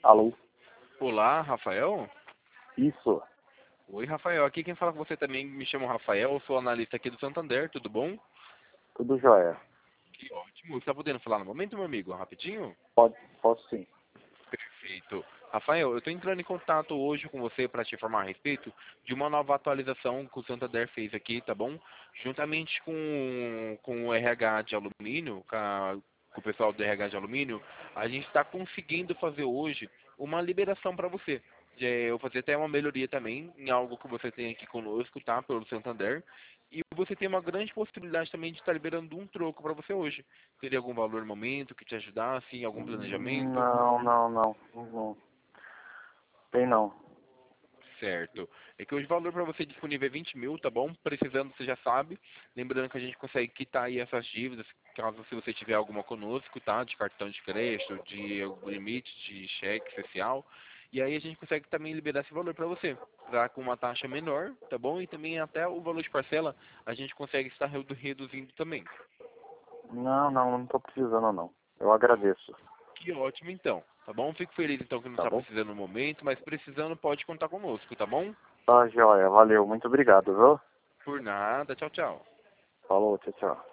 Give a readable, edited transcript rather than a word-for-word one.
Alô? Olá, Rafael? Isso, Oi, Rafael. Aqui quem fala com você também me chama Rafael, eu sou analista aqui do Santander, tudo bom? tudo jóia. Que ótimo. Você tá podendo falar no momento, meu amigo? Rapidinho? Posso sim. Perfeito. Rafael, eu estou entrando em contato hoje com você para te informar a respeito de uma nova atualização que o Santander fez aqui, tá bom? Juntamente com o RH de alumínio, com o pessoal do RH de alumínio, a gente está conseguindo fazer hoje uma liberação para você. Eu fazer até uma melhoria também em algo que você tem aqui conosco, tá? Pelo Santander. E você tem uma grande possibilidade também de estar liberando um troco para você hoje. Teria algum valor no momento que te ajudasse, algum planejamento? Não. Tem não. Certo. É que hoje o valor para você disponível é 20 mil, tá bom? Precisando, você já sabe. Lembrando que a gente consegue quitar aí essas dívidas, caso se você tiver alguma conosco, tá? De cartão de crédito, de algum limite, de cheque especial. E aí a gente consegue também liberar esse valor para você, tá? Com uma taxa menor, tá bom? E também até o valor de parcela a gente consegue estar reduzindo também. Não tô precisando não. Eu agradeço, Que ótimo então, tá bom? Fico feliz então que não tá está bom? precisando no momento, mas precisando pode contar conosco, tá bom? Tá jóia, valeu, muito obrigado, viu? Por nada, tchau, tchau. Falou, tchau, tchau.